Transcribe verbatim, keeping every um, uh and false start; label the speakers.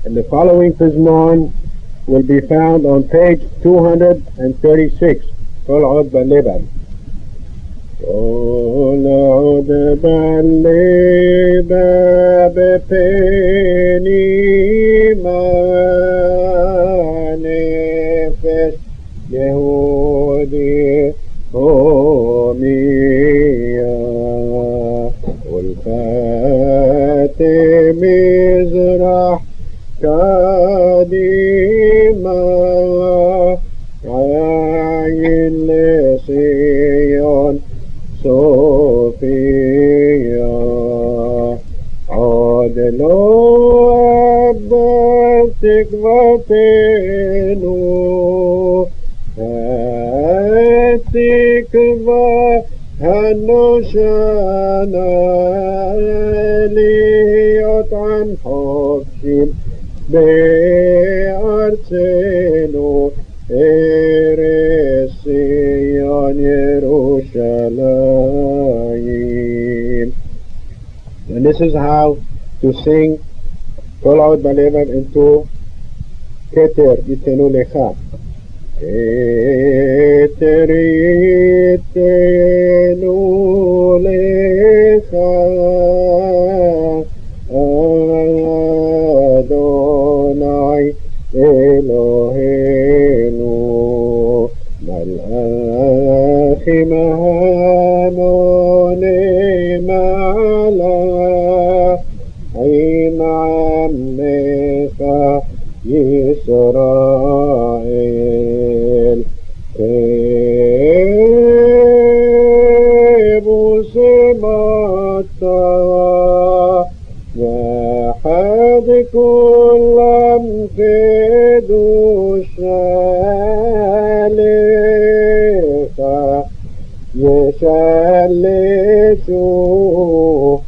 Speaker 1: And the following Pizmon will be found on page two hundred thirty-six. كل عود باللبن. كل عود باللبن ببني ما نفس يهودي هوميا والفاتم مزرح قديما عين لصيون صوفيا عود لو أبدتك وتنو التكفى هنوشانا ليوت عن حبشين بأرسنو إرسيان يروشلايم. And this is how to sing Kol Aod Balevav into Keter Yitenu Lecha. Keter Yitenu Lecha Adonai Eloheinu Malachim Hamonim Alachim Ammecha Yisrael Kebu Semata Vahad Kulam Kedusha Lecha Yeshalishu